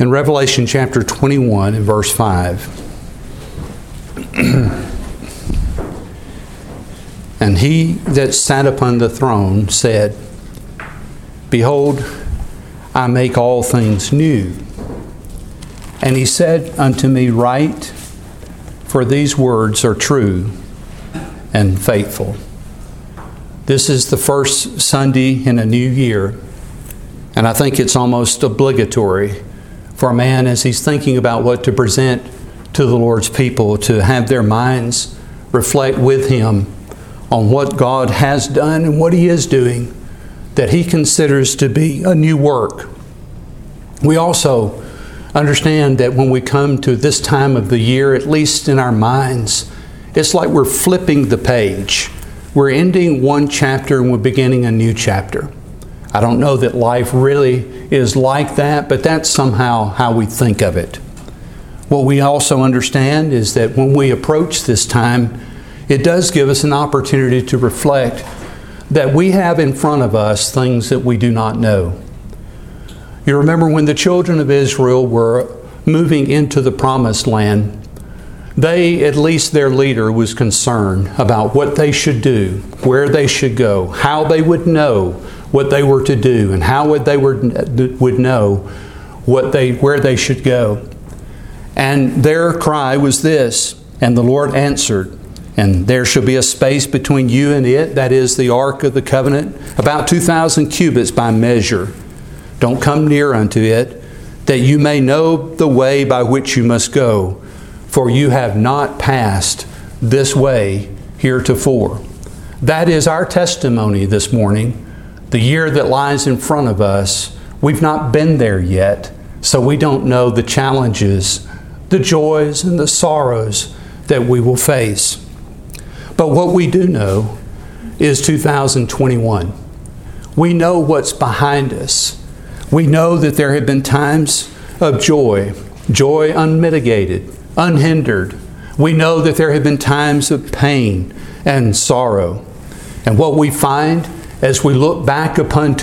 In Revelation chapter 21 and verse 5, and he that sat upon the throne said, Behold, I make all things new. And he said unto me, Write, for these words are true and faithful. This is the first Sunday in a new year, and I think it's almost obligatory for a man as he's thinking about what to present to the Lord's people to have their minds reflect with him on what God has done and what He is doing that he considers to be a new work. We also understand that when we come to this time of the year, at least in our minds, it's like we're flipping the page. We're ending one chapter and we're beginning a new chapter. I don't know that life really is like that, but that's somehow how we think of it. What we also understand is that when we approach this time, it does give us an opportunity to reflect that we have in front of us things that we do not know. You remember when the children of Israel were moving into the promised land, they, at least their leader, was concerned about what they should do, where they should go, how they would know what they were to do, and how they would know where they should go. And their cry was this, and the Lord answered, And there shall be a space between you and it, that is the Ark of the Covenant, about 2,000 cubits by measure. Don't come near unto it, that you may know the way by which you must go, for you have not passed this way heretofore. That is our testimony this morning. The year that lies in front of us, we've not been there yet, so we don't know the challenges, the joys, and the sorrows that we will face. But what we do know is 2021. We know what's behind us. We know that there have been times of joy unmitigated, unhindered. We know that there have been times of pain and sorrow. And what we find as we look back upon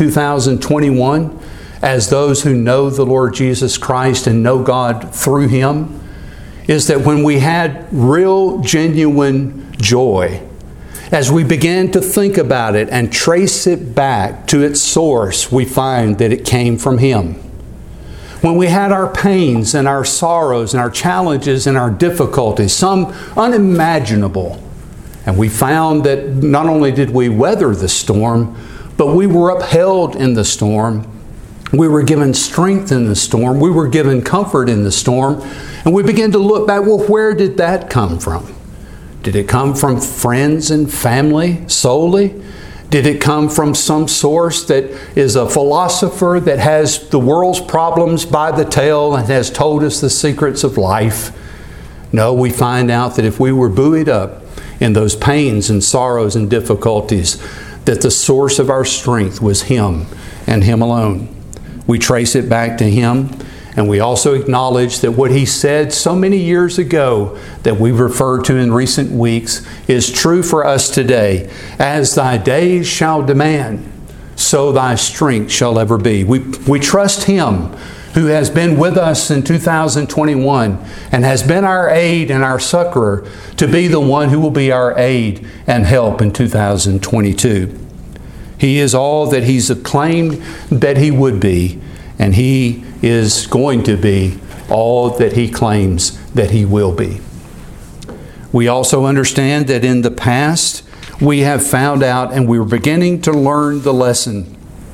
2021, as those who know the Lord Jesus Christ and know God through Him, is that when we had real, genuine joy, as we began to think about it and trace it back to its source, we find that it came from Him. When we had our pains and our sorrows and our challenges and our difficulties, some unimaginable, and we found that not only did we weather the storm, but we were upheld in the storm. We were given strength in the storm. We were given comfort in the storm. And we began to look back, well, where did that come from? Did it come from friends and family solely? Did it come from some source that is a philosopher that has the world's problems by the tail and has told us the secrets of life? No, we find out that if we were buoyed up in those pains and sorrows and difficulties, that the source of our strength was Him and Him alone. We trace it back to Him, and we also acknowledge that what He said so many years ago that we've referred to in recent weeks is true for us today. As thy days shall demand, so thy strength shall ever be. We trust Him who has been with us in 2021 and has been our aid and our succorer to be the one who will be our aid and help in 2022. He is all that He's acclaimed that He would be, and He is going to be all that He claims that He will be. We also understand that in the past we have found out, and we're beginning to learn the lesson,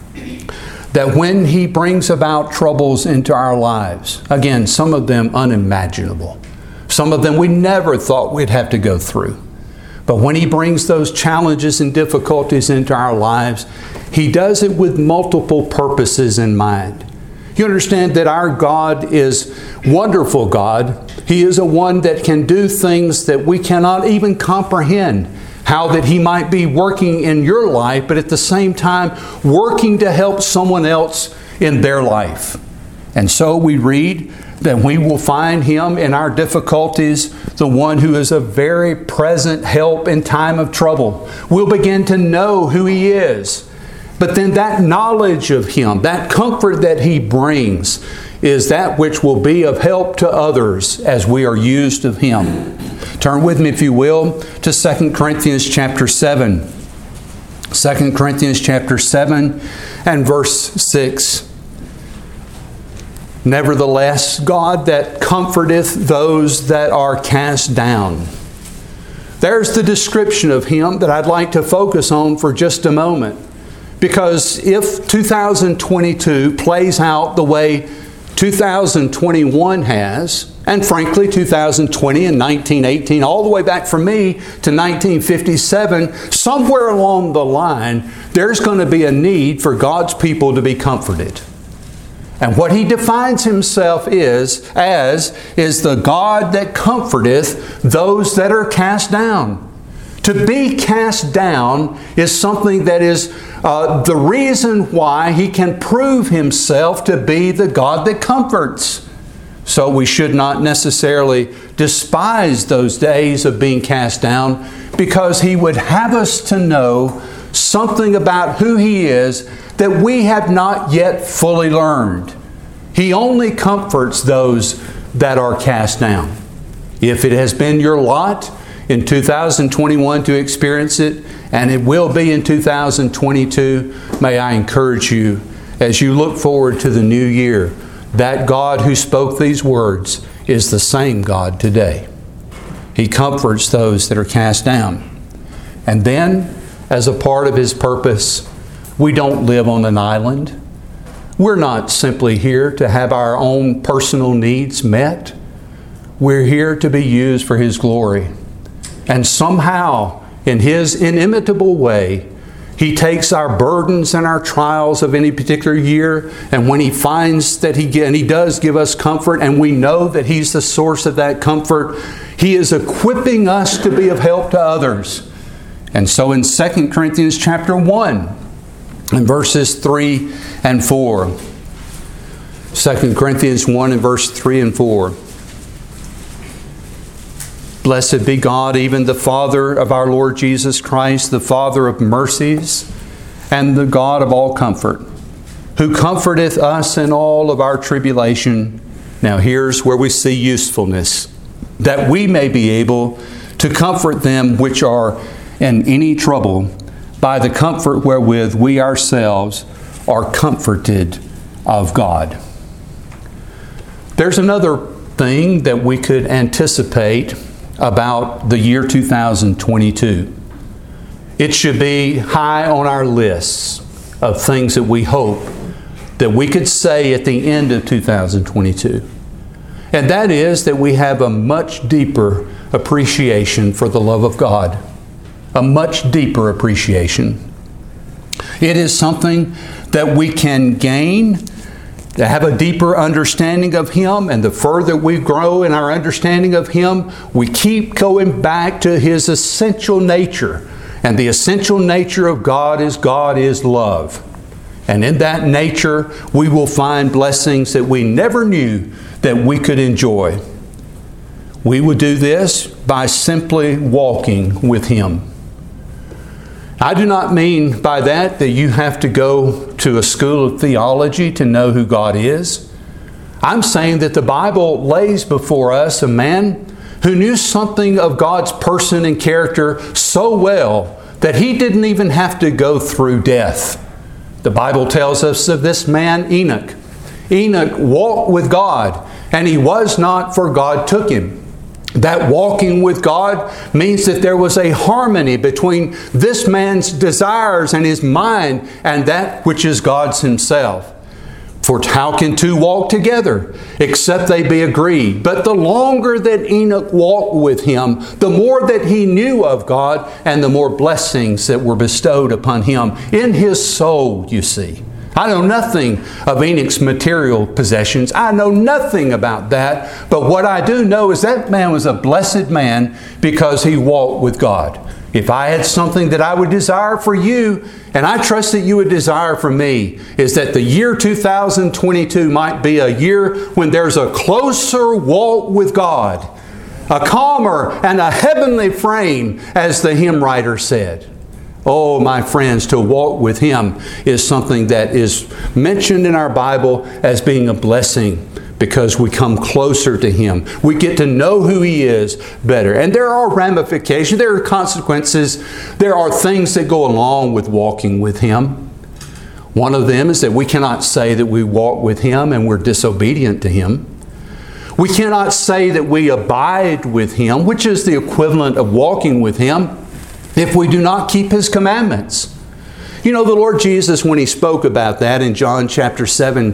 that when He brings about troubles into our lives, again, some of them unimaginable, some of them we never thought we'd have to go through, but when He brings those challenges and difficulties into our lives, He does it with multiple purposes in mind. You understand that our God is wonderful God. He is a one that can do things that we cannot even comprehend. How that He might be working in your life, but at the same time working to help someone else in their life. And so we read that we will find Him in our difficulties, the one who is a very present help in time of trouble. We'll begin to know who He is. But then that knowledge of Him, that comfort that He brings, is that which will be of help to others as we are used of Him. Turn with me, if you will, to 2 Corinthians chapter 7. 2 Corinthians chapter 7 and verse 6. Nevertheless, God that comforteth those that are cast down. There's the description of Him that I'd like to focus on for just a moment. Because if 2022 plays out the way 2021 has, and frankly 2020 and 1918, all the way back for me to 1957, somewhere along the line, there's going to be a need for God's people to be comforted. And what He defines Himself as is the God that comforteth those that are cast down. To be cast down is something that is the reason why He can prove Himself to be the God that comforts. So we should not necessarily despise those days of being cast down, because He would have us to know something about who He is that we have not yet fully learned. He only comforts those that are cast down. If it has been your lot in 2021 to experience it, and it will be in 2022, may I encourage you as you look forward to the new year, that God who spoke these words is the same God today. He comforts those that are cast down. And then, as a part of His purpose, we don't live on an island. We're not simply here to have our own personal needs met. We're here to be used for His glory. And somehow, in His inimitable way, He takes our burdens and our trials of any particular year, and when He finds that He does give us comfort, and we know that He's the source of that comfort, He is equipping us to be of help to others. And so in 2 Corinthians chapter 1, in verses 3 and 4. 2 Corinthians 1 and verse 3 and 4. Blessed be God, even the Father of our Lord Jesus Christ, the Father of mercies, and the God of all comfort, who comforteth us in all of our tribulation. Now here's where we see usefulness, that we may be able to comfort them which are in any trouble, by the comfort wherewith we ourselves are comforted of God. There's another thing that we could anticipate about the year 2022. It should be high on our lists of things that we hope that we could say at the end of 2022. And that is that we have a much deeper appreciation for the love of God. A much deeper appreciation. It is something that we can gain, to have a deeper understanding of Him, and the further we grow in our understanding of Him, we keep going back to His essential nature. And the essential nature of God is love. And in that nature, we will find blessings that we never knew that we could enjoy. We would do this by simply walking with Him. I do not mean by that you have to go to a school of theology to know who God is. I'm saying that the Bible lays before us a man who knew something of God's person and character so well that he didn't even have to go through death. The Bible tells us of this man, Enoch. Enoch walked with God, and he was not, for God took him. That walking with God means that there was a harmony between this man's desires and his mind and that which is God's Himself. For how can two walk together except they be agreed? But the longer that Enoch walked with Him, the more that he knew of God and the more blessings that were bestowed upon him in his soul, you see. I know nothing of Enoch's material possessions. I know nothing about that. But what I do know is that man was a blessed man because he walked with God. If I had something that I would desire for you, and I trust that you would desire for me, is that the year 2022 might be a year when there's a closer walk with God, a calmer and a heavenly frame, as the hymn writer said. Oh, my friends, to walk with Him is something that is mentioned in our Bible as being a blessing, because we come closer to Him. We get to know who He is better. And there are ramifications, there are consequences, there are things that go along with walking with Him. One of them is that we cannot say that we walk with Him and we're disobedient to Him. We cannot say that we abide with Him, which is the equivalent of walking with Him, if we do not keep His commandments. You know, the Lord Jesus, when He spoke about that in John chapter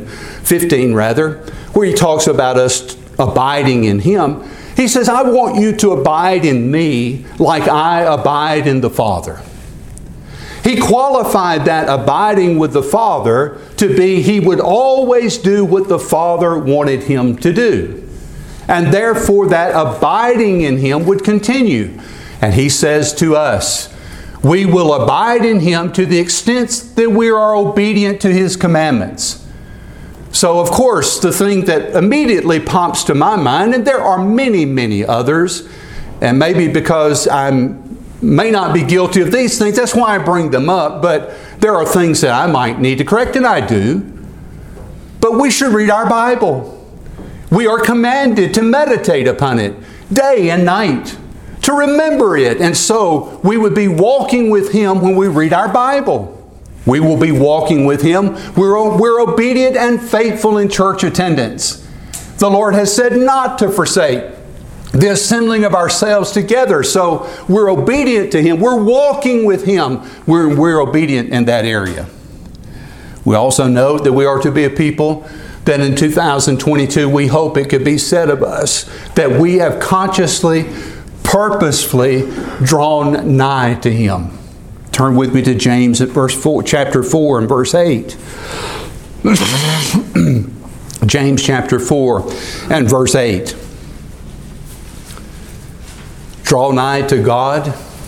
15, where He talks about us abiding in Him, He says, I want you to abide in Me like I abide in the Father. He qualified that abiding with the Father to be He would always do what the Father wanted Him to do. And therefore that abiding in Him would continue. And He says to us, we will abide in Him to the extent that we are obedient to His commandments. So, of course, the thing that immediately pops to my mind, and there are many, many others, and maybe because I may not be guilty of these things, that's why I bring them up, but there are things that I might need to correct, and I do. But we should read our Bible. We are commanded to meditate upon it day and night, to remember it. And so we would be walking with Him when we read our Bible. We will be walking with Him. We're obedient and faithful in church attendance. The Lord has said not to forsake the assembling of ourselves together. So we're obedient to Him. We're walking with Him. We're obedient in that area. We also note that we are to be a people that in 2022 we hope it could be said of us that we have consciously, purposefully drawn nigh to Him. Turn with me to James at chapter 4 and verse 8. James chapter 4 and verse 8. Draw nigh to God,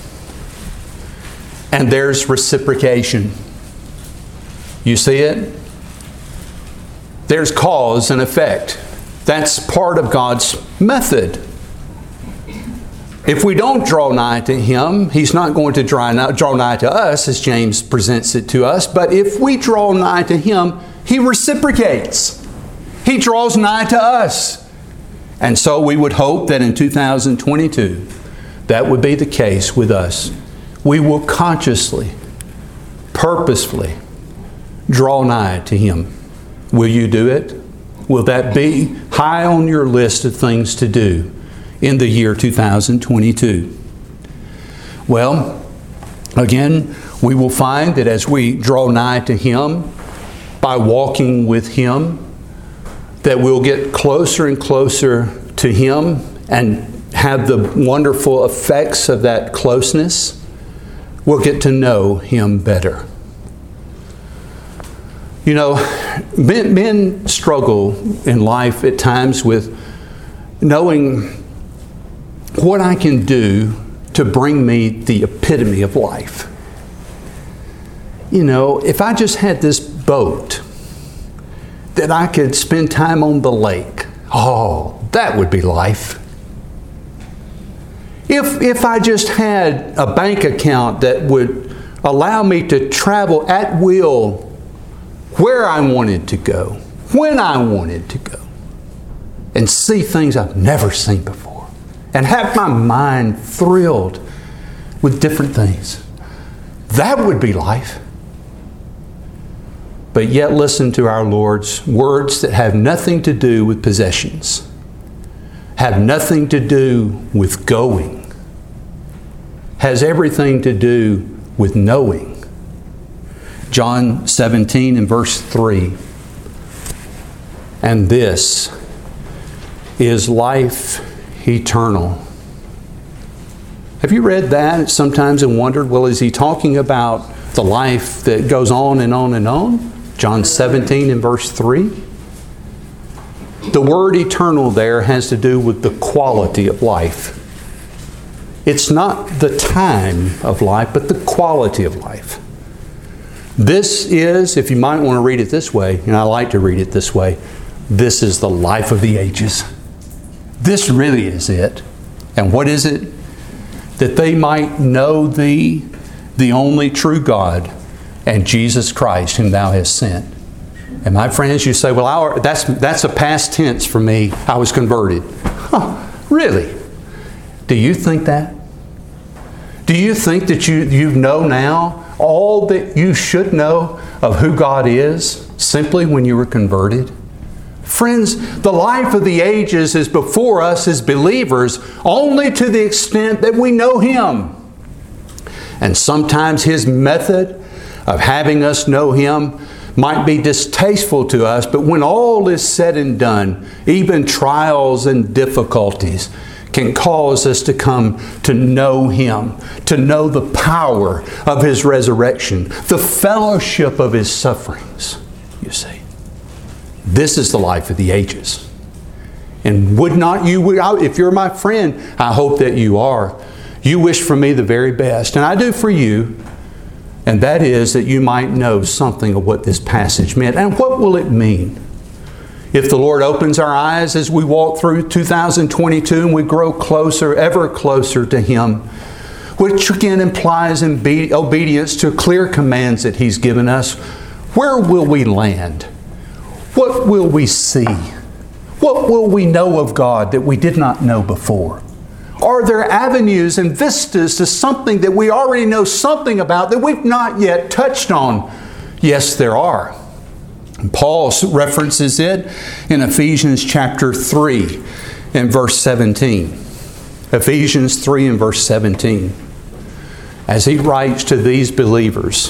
and there's reciprocation. You see it? There's cause and effect. That's part of God's method. If we don't draw nigh to Him, He's not going to draw nigh to us, as James presents it to us. But if we draw nigh to Him, He reciprocates. He draws nigh to us. And so we would hope that in 2022, that would be the case with us. We will consciously, purposefully draw nigh to Him. Will you do it? Will that be high on your list of things to do in the year 2022? Well, again, we will find that as we draw nigh to Him, by walking with Him, that we'll get closer and closer to Him and have the wonderful effects of that closeness. We'll get to know Him better. You know, men struggle in life at times with knowing what I can do to bring me the epitome of life. You know, if I just had this boat that I could spend time on the lake, oh, that would be life. If I just had a bank account that would allow me to travel at will where I wanted to go, when I wanted to go, and see things I've never seen before, and have my mind thrilled with different things, that would be life. But yet listen to our Lord's words that have nothing to do with possessions, have nothing to do with going, has everything to do with knowing. John 17 and verse 3. And this is life eternal. Have you read that sometimes and wondered, well, is he talking about the life that goes on and on and on? John 17 and verse 3. The word eternal there has to do with the quality of life. It's not the time of life, but the quality of life. This is, if you might want to read it this way, and I like to read it this way, this is the life of the ages. This really is it. And what is it? That they might know Thee, the only true God, and Jesus Christ whom thou hast sent. And my friends, you say, well, that's a past tense for me. I was converted. Huh, really? Do you think that? Do you think that you know now all that you should know of who God is simply when you were converted? Friends, the life of the ages is before us as believers only to the extent that we know Him. And sometimes His method of having us know Him might be distasteful to us, but when all is said and done, even trials and difficulties can cause us to come to know Him, to know the power of His resurrection, the fellowship of His sufferings, you see. This is the life of the ages. And would not you, if you're my friend, I hope that you are, you wish for me the very best. And I do for you. And that is that you might know something of what this passage meant. And what will it mean? If the Lord opens our eyes as we walk through 2022 and we grow closer, ever closer to Him, which again implies obedience to clear commands that He's given us, where will we land? What will we see? What will we know of God that we did not know before? Are there avenues and vistas to something that we already know something about that we've not yet touched on? Yes, there are. And Paul references it in Ephesians chapter 3 and verse 17. Ephesians 3 and verse 17. As he writes to these believers.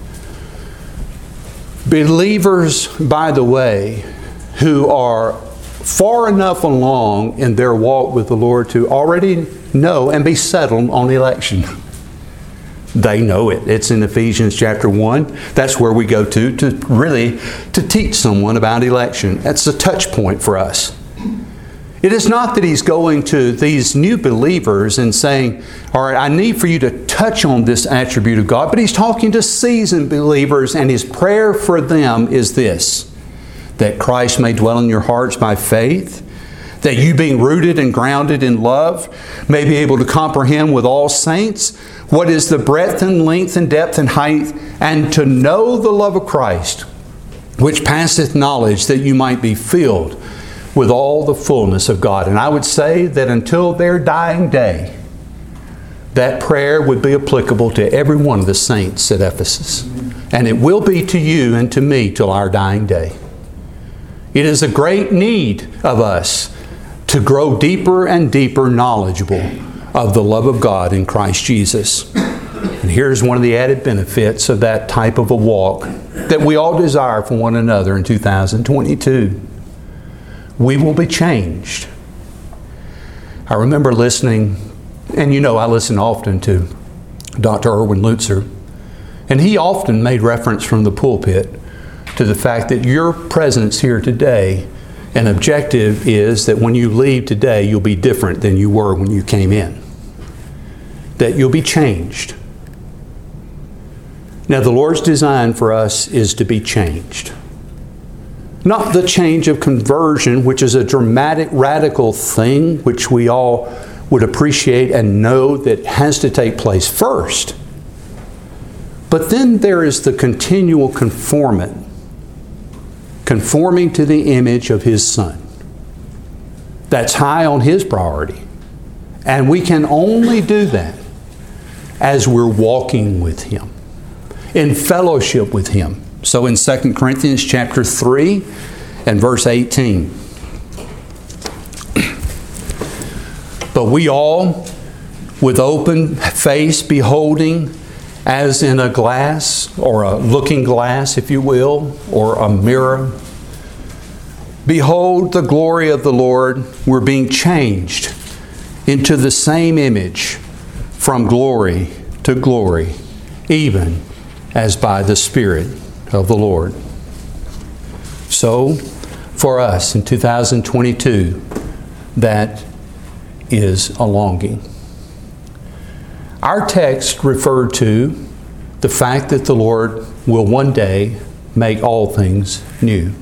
Believers, by the way, who are far enough along in their walk with the Lord to already know and be settled on election. They know it. It's in Ephesians chapter 1. That's where we go to teach someone about election. That's a touch point for us. It is not that he's going to these new believers and saying, all right, I need for you to touch on this attribute of God, but he's talking to seasoned believers, and his prayer for them is this: that Christ may dwell in your hearts by faith, that you being rooted and grounded in love may be able to comprehend with all saints what is the breadth and length and depth and height, and to know the love of Christ, which passeth knowledge, that you might be filled with all the fullness of God. And I would say that until their dying day, that prayer would be applicable to every one of the saints at Ephesus. And it will be to you and to me till our dying day. It is a great need of us to grow deeper and deeper knowledgeable of the love of God in Christ Jesus. And here's one of the added benefits of that type of a walk that we all desire for one another in 2022. We will be changed. I remember listening, and you know I listen often to Dr. Erwin Lutzer, and he often made reference from the pulpit to the fact that your presence here today, an objective is that when you leave today, you'll be different than you were when you came in. That you'll be changed. Now, the Lord's design for us is to be changed. Not the change of conversion, which is a dramatic, radical thing, which we all would appreciate and know that has to take place first. But then there is the continual conforming to the image of His Son. That's high on His priority. And we can only do that as we're walking with Him, in fellowship with Him. So in 2 Corinthians chapter 3 and verse 18. But we all, with open face, beholding as in a glass, or a looking glass, if you will, or a mirror, behold the glory of the Lord, we're being changed into the same image from glory to glory, even as by the Spirit of the Lord. So, for us in 2022, that is a longing. Our text referred to the fact that the Lord will one day make all things new.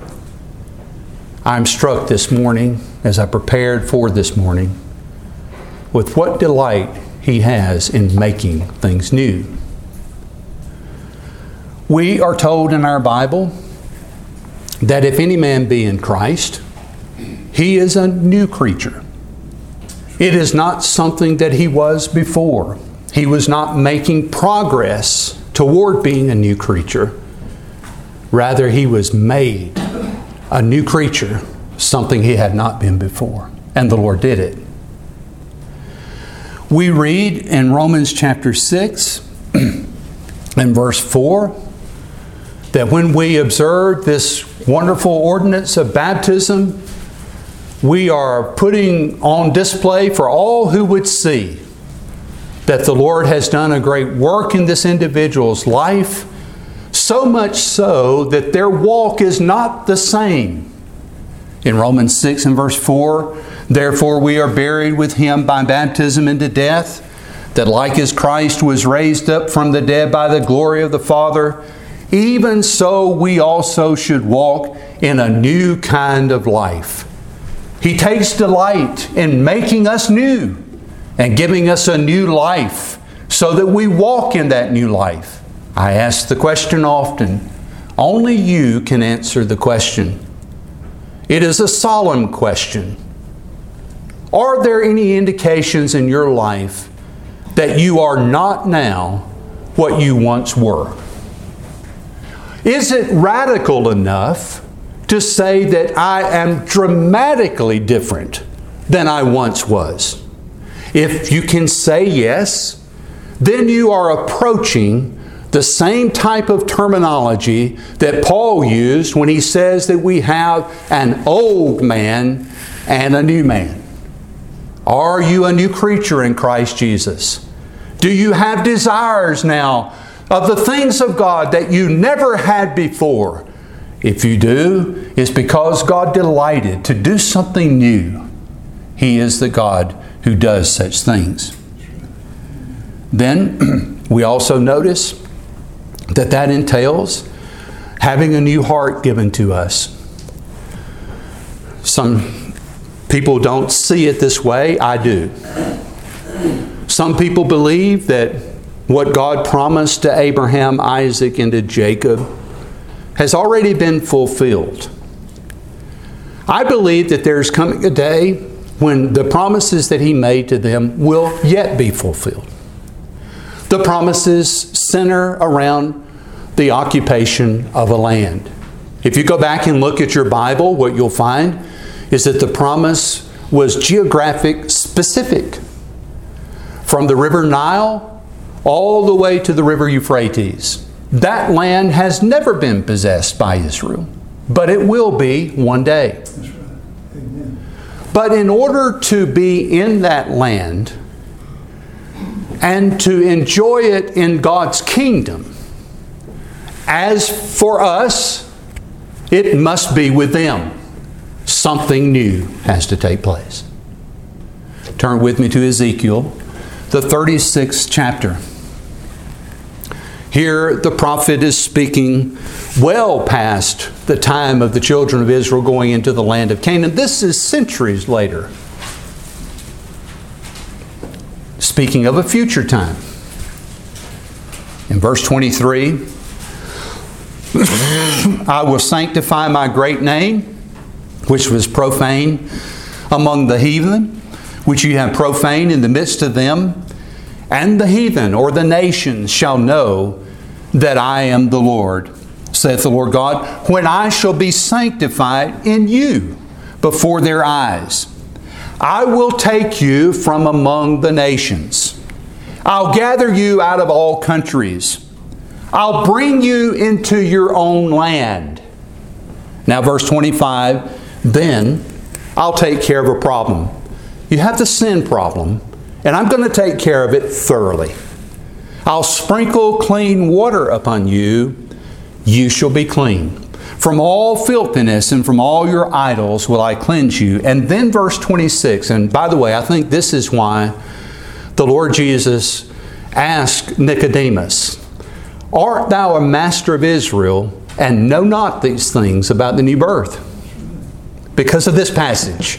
I'm struck this morning, as I prepared for this morning, with what delight He has in making things new. We are told in our Bible that if any man be in Christ, he is a new creature. It is not something that he was before. He was not making progress toward being a new creature. Rather, he was made a new creature, something he had not been before. And the Lord did it. We read in Romans chapter 6 and verse 4 that when we observe this wonderful ordinance of baptism, we are putting on display for all who would see that the Lord has done a great work in this individual's life, so much so that their walk is not the same. In Romans 6 and verse 4, therefore we are buried with Him by baptism into death, that like as Christ was raised up from the dead by the glory of the Father, even so we also should walk in a new kind of life. He takes delight in making us new and giving us a new life so that we walk in that new life. I ask the question often. Only you can answer the question. It is a solemn question. Are there any indications in your life that you are not now what you once were? Is it radical enough to say that I am dramatically different than I once was? If you can say yes, then you are approaching the same type of terminology that Paul used when he says that we have an old man and a new man. Are you a new creature in Christ Jesus? Do you have desires now of the things of God that you never had before? If you do, it's because God delighted to do something new. He is the God who does such things. Then we also notice that entails having a new heart given to us. Some people don't see it this way. I do. Some people believe that what God promised to Abraham, Isaac, and to Jacob has already been fulfilled. I believe that there's coming a day when the promises that He made to them will yet be fulfilled. The promises center around the occupation of a land. If you go back and look at your Bible, what you'll find is that the promise was geographic specific. From the river Nile all the way to the river Euphrates. That land has never been possessed by Israel, but it will be one day. That's right. Amen. But in order to be in that land and to enjoy it in God's kingdom, as for us, it must be with them. Something new has to take place. Turn with me to Ezekiel, the 36th chapter. Here the prophet is speaking well past the time of the children of Israel going into the land of Canaan. This is centuries later. Speaking of a future time. In verse 23, I will sanctify my great name, which was profane among the heathen, which you have profaned in the midst of them, and the heathen or the nations shall know that I am the Lord, saith the Lord God, when I shall be sanctified in you before their eyes. I will take you from among the nations. I'll gather you out of all countries. I'll bring you into your own land. Now verse 25, then I'll take care of a problem. You have the sin problem, and I'm going to take care of it thoroughly. I'll sprinkle clean water upon you. You shall be clean. From all filthiness and from all your idols will I cleanse you. And then verse 26, and by the way, I think this is why the Lord Jesus asked Nicodemus, art thou a master of Israel, and know not these things about the new birth? Because of this passage.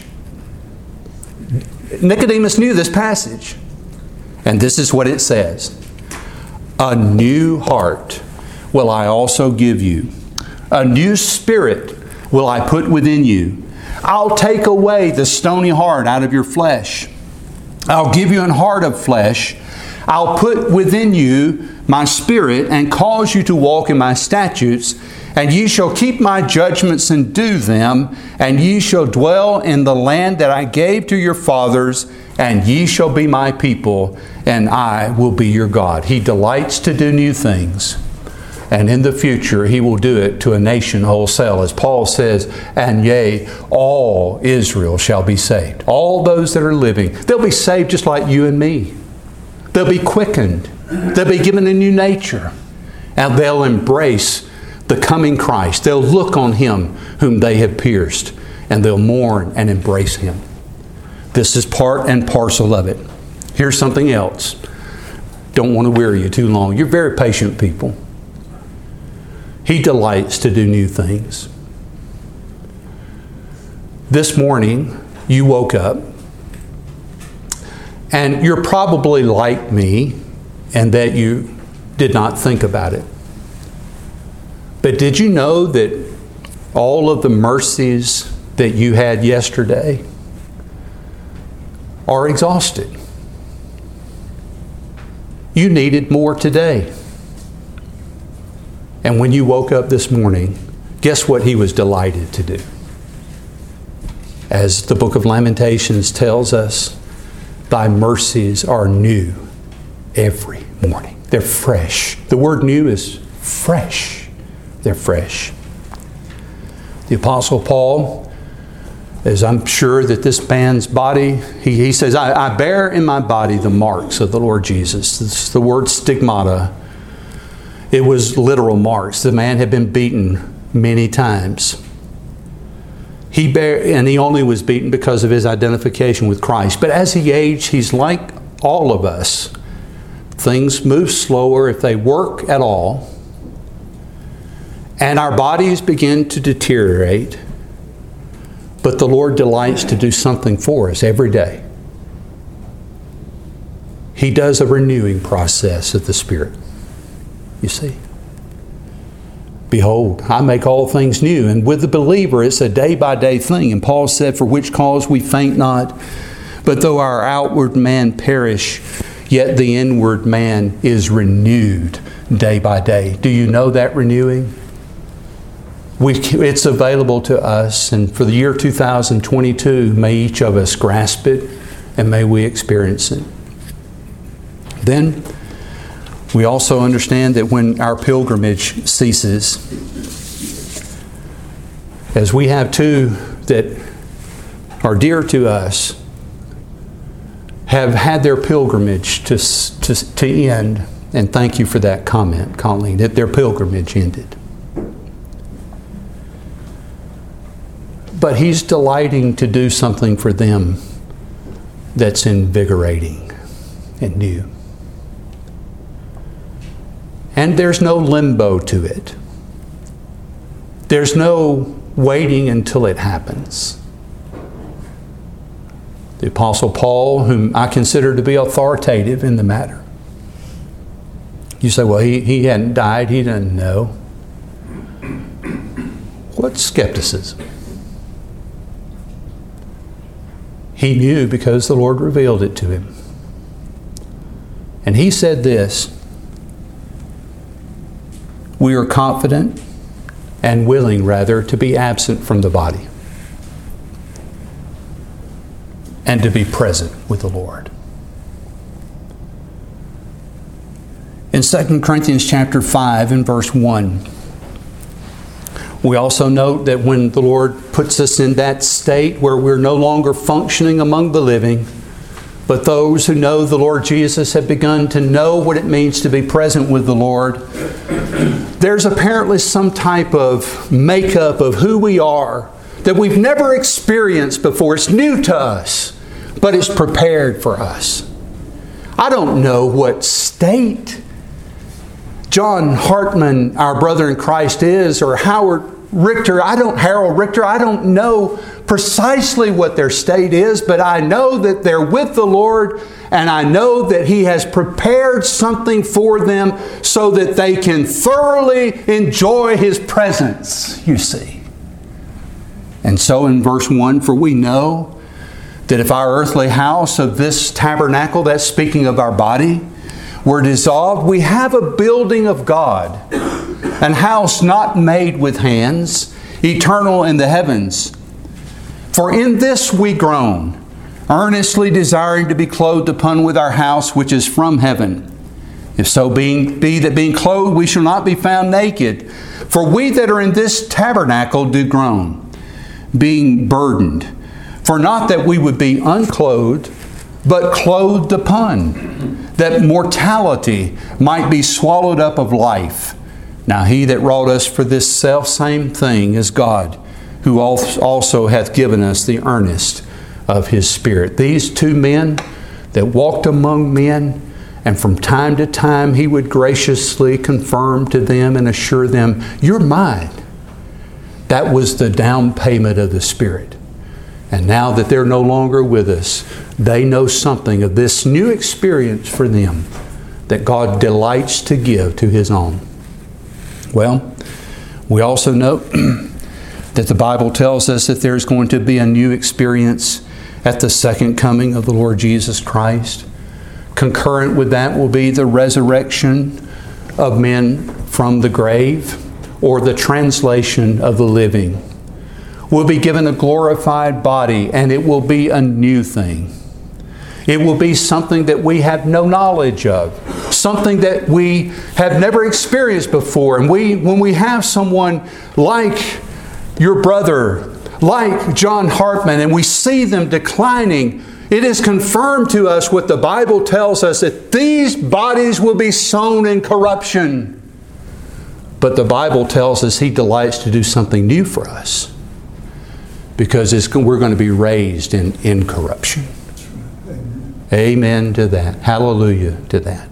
Nicodemus knew this passage. And this is what it says. A new heart will I also give you. A new spirit will I put within you. I'll take away the stony heart out of your flesh. I'll give you an heart of flesh. I'll put within you my spirit and cause you to walk in my statutes, and ye shall keep my judgments and do them, and ye shall dwell in the land that I gave to your fathers, and ye shall be my people, and I will be your God. He delights to do new things. And in the future, He will do it to a nation wholesale. As Paul says, and yea, all Israel shall be saved. All those that are living, they'll be saved just like you and me. They'll be quickened. They'll be given a new nature. And they'll embrace the coming Christ. They'll look on Him whom they have pierced. And they'll mourn and embrace Him. This is part and parcel of it. Here's something else. Don't want to weary you too long. You're very patient people. He delights to do new things. This morning, you woke up, and you're probably like me in that you did not think about it. But did you know that all of the mercies that you had yesterday are exhausted? You needed more today. And when you woke up this morning, guess what He was delighted to do? As the book of Lamentations tells us, thy mercies are new every morning. They're fresh. The word new is fresh. They're fresh. The Apostle Paul, as I'm sure that this man's body, he says, I bear in my body the marks of the Lord Jesus. It's the word stigmata. It was literal marks. The man had been beaten many times. And he only was beaten because of his identification with Christ. But as he aged, he's like all of us. Things move slower if they work at all. And our bodies begin to deteriorate. But the Lord delights to do something for us every day. He does a renewing process of the Spirit. You see? Behold, I make all things new. And with the believer, it's a day-by-day thing. And Paul said, for which cause we faint not. But though our outward man perish, yet the inward man is renewed day by day. Do you know that renewing? It's available to us. And for the year 2022, may each of us grasp it and may we experience it. Then, we also understand that when our pilgrimage ceases, as we have two that are dear to us, have had their pilgrimage to end, and thank you for that comment, Colleen, that their pilgrimage ended. But He's delighting to do something for them that's invigorating and new. And there's no limbo to it. There's no waiting until it happens. The Apostle Paul, whom I consider to be authoritative in the matter. You say, well, he hadn't died, he doesn't know. What skepticism? He knew because the Lord revealed it to him. And he said this, we are confident and willing, rather, to be absent from the body and to be present with the Lord. In 2 Corinthians chapter 5 and verse 1, we also note that when the Lord puts us in that state where we're no longer functioning among the living, but those who know the Lord Jesus have begun to know what it means to be present with the Lord, there's apparently some type of makeup of who we are that we've never experienced before. It's new to us, but it's prepared for us. I don't know what state John Hartman, our brother in Christ, is, or Harold Richter. I don't know precisely what their state is, but I know that they're with the Lord And I know that He has prepared something for them so that they can thoroughly enjoy His presence, you see. And so in verse 1, for we know that if our earthly house of this tabernacle, that's speaking of our body, were dissolved, we have a building of God, an house not made with hands, eternal in the heavens. For in this we groan, earnestly desiring to be clothed upon with our house which is from heaven. If so be that being clothed we shall not be found naked. For we that are in this tabernacle do groan, being burdened. For not that we would be unclothed, but clothed upon, that mortality might be swallowed up of life. Now He that wrought us for this selfsame thing is God, who also hath given us the earnest of His Spirit. These two men that walked among men, and from time to time He would graciously confirm to them and assure them, you're mine. That was the down payment of the Spirit. And now that they're no longer with us, they know something of this new experience for them that God delights to give to His own. Well, we also know that the Bible tells us that there's going to be a new experience at the second coming of the Lord Jesus Christ. Concurrent with that will be the resurrection of men from the grave, or the translation of the living. We'll be given a glorified body, and it will be a new thing. It will be something that we have no knowledge of, something that we have never experienced before. And when we have someone like your brother, like John Hartman, and we see them declining, it is confirmed to us what the Bible tells us, that these bodies will be sown in corruption. But the Bible tells us He delights to do something new for us, because we're going to be raised in incorruption. Amen to that. Hallelujah to that.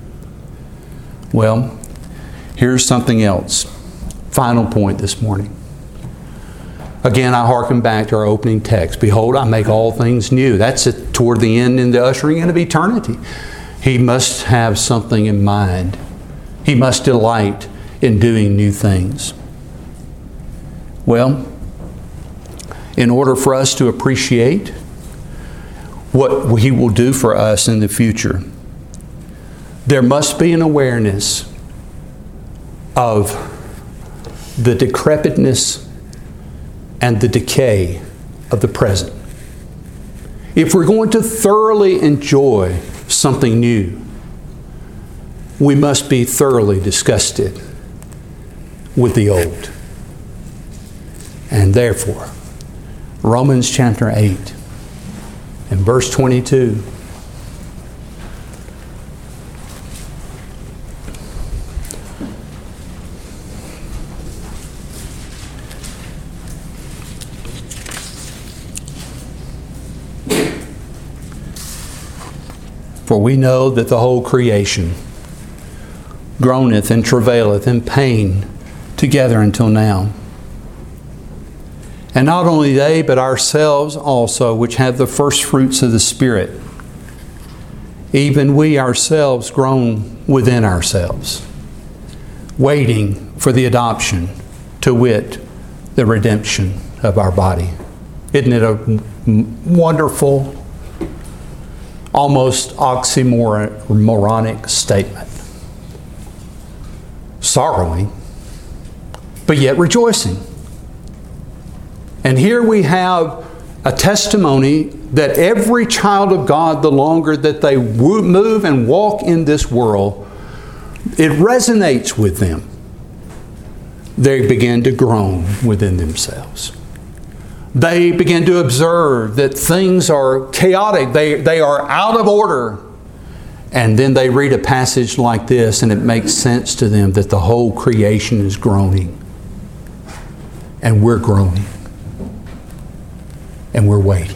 Well, here's something else. Final point this morning. Again, I hearken back to our opening text. Behold, I make all things new. That's it, toward the end in the ushering in of eternity. He must have something in mind. He must delight in doing new things. Well, in order for us to appreciate what He will do for us in the future, there must be an awareness of the decrepitness and the decay of the present. If we're going to thoroughly enjoy something new, we must be thoroughly disgusted with the old. And therefore, Romans chapter 8 and verse 22. For we know that the whole creation groaneth and travaileth in pain together until now. And not only they, but ourselves also, which have the first fruits of the Spirit, even we ourselves groan within ourselves, waiting for the adoption, to wit, the redemption of our body. Isn't it a wonderful, almost oxymoronic statement? Sorrowing, but yet rejoicing. And here we have a testimony that every child of God, the longer that they move and walk in this world, it resonates with them. They begin to groan within themselves. They begin to observe that things are chaotic. They are out of order. And then they read a passage like this, and it makes sense to them that the whole creation is groaning. And we're groaning. And we're waiting.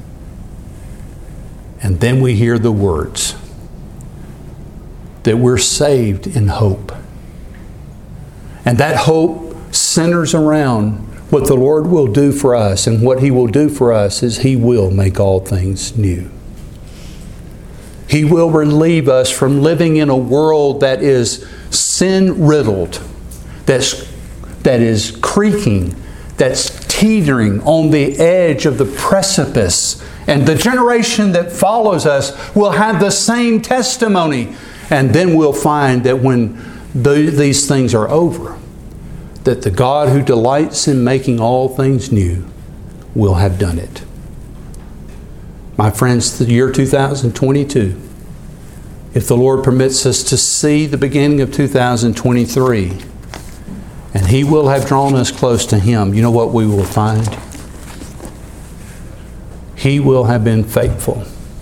And then we hear the words that we're saved in hope. And that hope centers around what the Lord will do for us. And what He will do for us is He will make all things new. He will relieve us from living in a world that is sin-riddled, that is creaking, that's teetering on the edge of the precipice. And the generation that follows us will have the same testimony. And then we'll find that when these things are over, that the God who delights in making all things new will have done it. My friends, the year 2022, if the Lord permits us to see the beginning of 2023, and He will have drawn us close to Him, you know what we will find? He will have been faithful.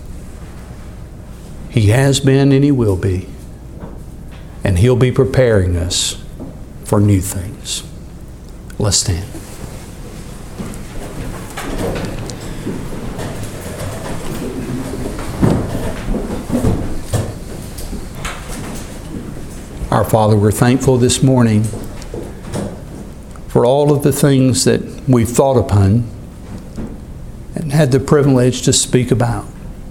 He has been and He will be. And He'll be preparing us for new things. Let's stand. Our Father, we're thankful this morning for all of the things that we've thought upon and had the privilege to speak about.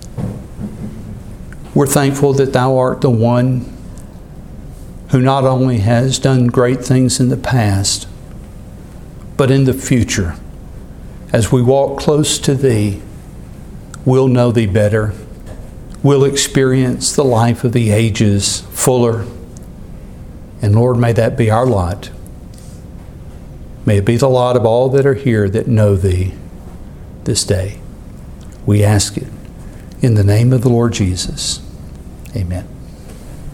We're thankful that Thou art the one who not only has done great things in the past, but in the future, as we walk close to Thee, we'll know Thee better. We'll experience the life of the ages fuller. And Lord, may that be our lot. May it be the lot of all that are here that know Thee this day. We ask it in the name of the Lord Jesus. Amen.